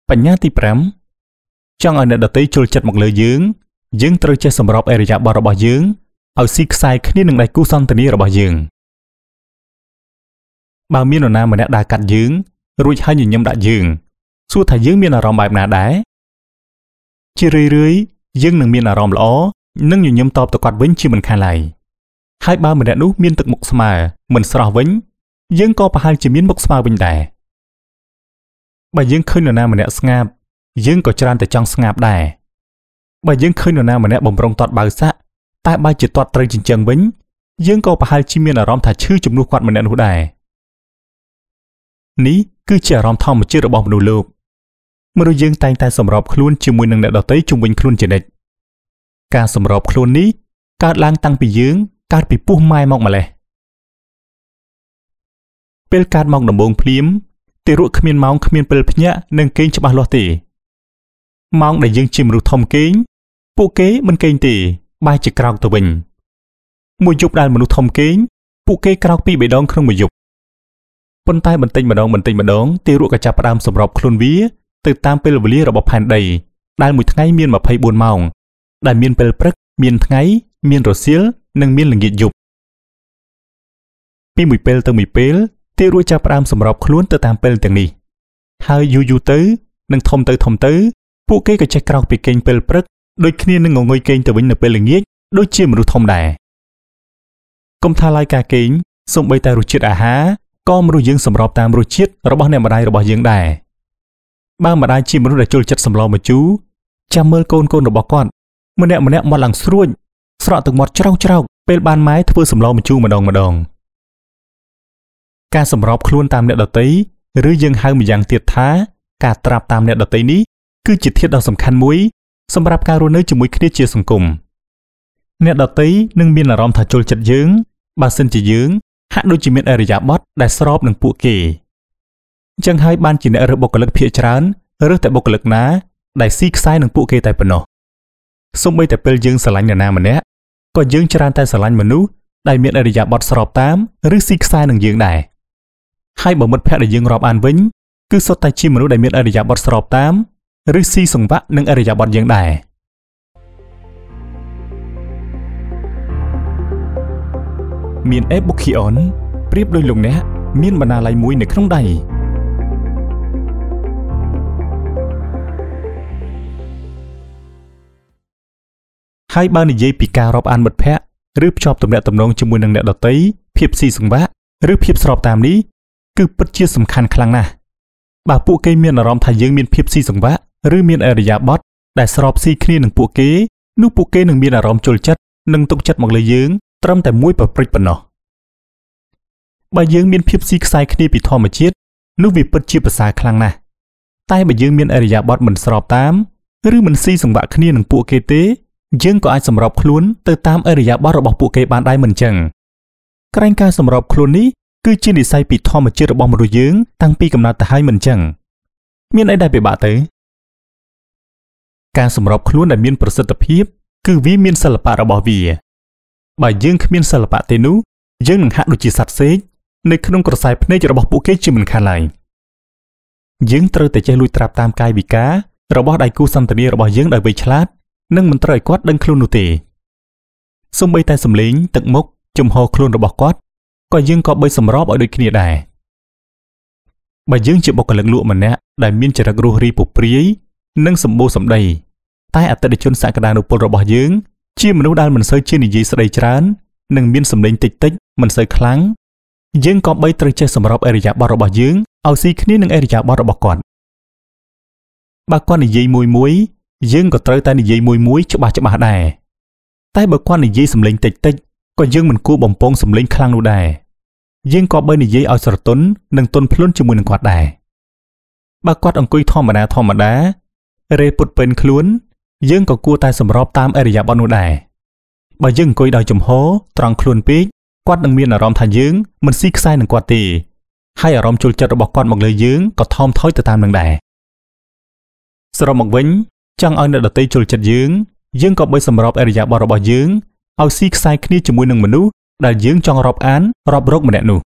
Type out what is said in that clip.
បញ្ញាទី5ចង់ឲ្យអ្នកដទៃចូលចិត្តមកលើយើងត្រូវចេះសម្របអរិយាប័ត្ររបស់យើងឲ្យស៊ីខ្សែគ្នានឹងដៃគូសន្ទនារបស់យើងបើមាននរណាម្នាក់ដើរកាត់យើងរួចហើយញញឹមដាក់យើងសួរថាយើងមានអារម្មណ៍បែបណាដែរជារឿយៗយើងនឹងមានអារម្មណ៍ល្អនិងញញឹមតបទៅគាត់វិញជាមិនខានឡើយហើយបើម្នាក់នោះមានទឹកមុខស្មើមិនស្រស់វិញយើងក៏ប្រហែលជាមានមុខស្មើវិញដែរបើយើងឃើញនរណាម្នាក់ស្ងាត់យើងក៏ច្រើនតែចង់ស្ងាត់ដែរបើយើងឃើញនរណាម្នាក់បំរុងទាត់បើសាក់តែបើជាទាត់ត្រូវចិញ្ចឹងវិញយើងក៏ប្រហែលជាមានអារម្មណ៍ថាឈឺជំនួសគាត់ម្នាក់នោះដែរនេះគឺជាអារម្មណ៍ធម្មជាតិរបស់មនុស្សលោកមនុស្សយើងតែងតែសម្របខ្លួនជាមួយនឹងអ្នកដទៃជុំវិញខ្លួនជានិច្ចការសម្របខ្លួននេះកើតឡើងតាំងពីយើងកើតពីពោះម៉ែមកម្លេះពេលកើតមកដំបូងភ្លាមទារកគ្មានម៉ោងគ្មានពេលភ្ញាក់និងគេងច្បាស់លាស់ទេម៉ោងដែលយើងជាមនុស្សធំគេងពួកគេមិនគេងទេបែរជាក្រោកទៅវិញមួយយប់ដែលមនុស្សធំគេងពួកគេក្រោកពី3ដងក្នុងមួយយប់ប៉ុន្តែបន្តិចម្ដងទារកក៏ចាប់ផ្ដើមសម្របខ្លួនវាទៅតាមពេលវេលារបស់ផែនដីដែលមួយថ្ងៃមាន24ម៉ោងដែលមានពេលព្រឹកមានថ្ងៃមានរសៀលនិងមានល្ងាចយប់ពីមួយពេលទៅមួយពេលទារកចាប់ផ្ដើមសម្របខ្លួនទៅតាមពេលទាំងនេះហើយយូរទៅនិងធំទៅពួកគេក៏ចេះក្រោកពីគេងពេលព្រឹកដូចគ្នានឹងងងុយគេងទៅវិញនៅពេលល្ងាចដូចជាមនុស្សធំដែរកុំថាឡើយការគេងសូម្បីតែរសជាតិអាហារក៏មនុស្សយើងសម្របតាមរសជាតិរបស់អ្នកម្ដាយរបស់យើងដែរបើម្ដាយជាមនុស្សដែលចូលចិត្តសម្លម្ជូរចាំមើលកូនរបស់គាត់ម្នាក់មាត់ឡើងស្រួចស្រក់ទឹកមាត់ច្រោកពេលបានម៉ែធ្វើសម្លម្ជូរម្ដងការសម្របខ្លួនតាមអ្នកដទៃឬយើងហៅម្យ៉ាងទៀតថាការត្រាប់តាមអ្នកដទៃនេះគឺជាធាតុដ៏សំខាន់មួយសម្រាប់ការរស់នៅជាមួយគ្នាជាសង្គមអ្នកដទៃនឹងមានអារម្មណ៍ថាចូលចិត្តយើងបើសិនជាយើងហាក់ដូចជាមានអរិយាប័ត្រដែលស្របនឹងពួកគេអញ្ចឹងហើយបានជាអ្នករើសបុគ្គលិកភាគច្រើនរើសតែបុគ្គលិកណាដែលស៊ីខ្សែនឹងពួកគេតែប៉ុណ្ណោះសូម្បីតែពេលយើងស្រឡាញ់នរណាម្នាក់ក៏យើងច្រើនតែស្រឡាញ់មនុស្សដែលមានអរិយាប័ត្រស្របតាមឬស៊ីខ្សែនឹងយើងដែរហើយបើមិត្តភក្តិដែលយើងរាប់អានវិញគឺសុទ្ធតែជាមនុស្សដែលមានអរិយាប័ត្រស្របតាមឬស៊ីសង្វាក់នឹងអរិយាប័ត្រយើងដែរមានអេបុកឃីអនប្រៀបដូចលោកអ្នកមានបណ្ណាល័យមួយនៅក្នុងដៃហើយបើនិយាយពីការរាប់អានមិត្តភក្តិឬភ្ជាប់ទំនាក់ទំនងជាមួយនឹងអ្នកដទៃភាពស៊ីសង្វាក់ឬភាពស្របតាមនេះគឺពិតជាសំខាន់ខ្លាំងណាស់បើពួកគេមានអារម្មណ៍ថាយើងមានភាពស៊ីសង្វាក់ឬមានអរិយាប័ត្រដែលស្របស៊ីគ្នានឹងពួកគេនោះពួកគេនឹងមានអារម្មណ៍ចូលចិត្តនិងទុកចិត្តមកលើយើងត្រឹមតែមួយប្រព្រឹត្តប៉ុណ្ណោះបើយើងមានភាពស៊ីខ្សែគ្នាពីធម្មជាតិនោះវាពិតជាប្រសើរខ្លាំងណាស់តែបើយើងមានអរិយាប័ត្រមិនស្របតាមឬមិនស៊ីសង្វាក់គ្នានឹងពួកគេទេយើងក៏អាចសម្របខ្លួនទៅតាមអរិយាប័ត្ររបស់ពួកគេបានដែរមិនចឹងក្រែងការសម្របខ្លួននេះគឺជានិស្ស័យពីធម្មជាតិរបស់មនុស្សយើងតាំងពីកំណើតទៅហើយមិនចឹងមានអីដែលពិបាកទៅការសម្របខ្លួនដែលមានប្រសិទ្ធភាពគឺវាមានសិល្បៈរបស់វាបើយើងគ្មានសិល្បៈទេនោះយើងនឹងហាក់ដូចជាសត្វសេកនៅក្នុងក្រសែភ្នែករបស់ពួកគេជាមិនខានឡើយយើងត្រូវតែចេះលួចត្រាប់តាមកាយវិការរបស់ដៃគូសន្ទនារបស់យើងដោយវៃឆ្លាតនិងមិនត្រូវឲ្យគាត់ដឹងខ្លួននោះទេសូម្បីតែសម្លេងទឹកមុខជំហរខ្លួនរបស់គាត់ក៏យើងក៏បីសម្របឲ្យដូចគ្នាដែរបើយើងជាបុគ្គលិកលក់ម្នាក់ដែលមានចរិតរស់រីពុព្រាយនិងសម្បូរសម្ដីតែអតិថិជនសក្តានុពលរបស់យើងជាមនុស្សដែលមិនសូវជានិយាយស្ដីច្រើននិងមានសម្លេងតិចមិនសូវខ្លាំងយើងក៏បីត្រូវចេះសម្របអរិយាប័ត្ររបស់យើងឲ្យស៊ីគ្នានឹងអរិយាប័ត្ររបស់គាត់បើគាត់និយាយមួយយើងក៏ត្រូវតែនិយាយមួយច្បាស់ដែរតែបើគាត់និយាយសម្លេងតិចក៏យើងមិនគួរបំពងសម្លេងខ្លាំងនោះដែរយើងក៏បីនិយាយឲ្យស្រទន់និងទន់ភ្លន់ជាមួយនឹងគាត់ដែរបើគាត់អង្គុយធម្មតារេពុតពេញខ្លួនយើងក៏គួរតែសម្របតាមអរិយាប័ត្រនោះដែរបើយើងអង្គុយដោយចំហត្រង់ខ្លួនពេកគាត់នឹងមានអារម្មណ៍ថាយើងមិនស៊ីខ្សែនឹងគាត់ទេហើយអារម្មណ៍ចូលចិត្តរបស់គាត់មកលើយើងក៏ថមថយទៅតាមនឹងដែរសរុបមកវិញចង់ឲ្យអ្នកដទៃចូលចិត្តយើងក៏បីសម្របអរិយាប័ត្ររបស់យើងឲ្យស៊ីខ្សែគ្នាជាមួយនឹងមនុស្សដែលយើងចង់រាប់អានរាប់រកម្នាក់នោះ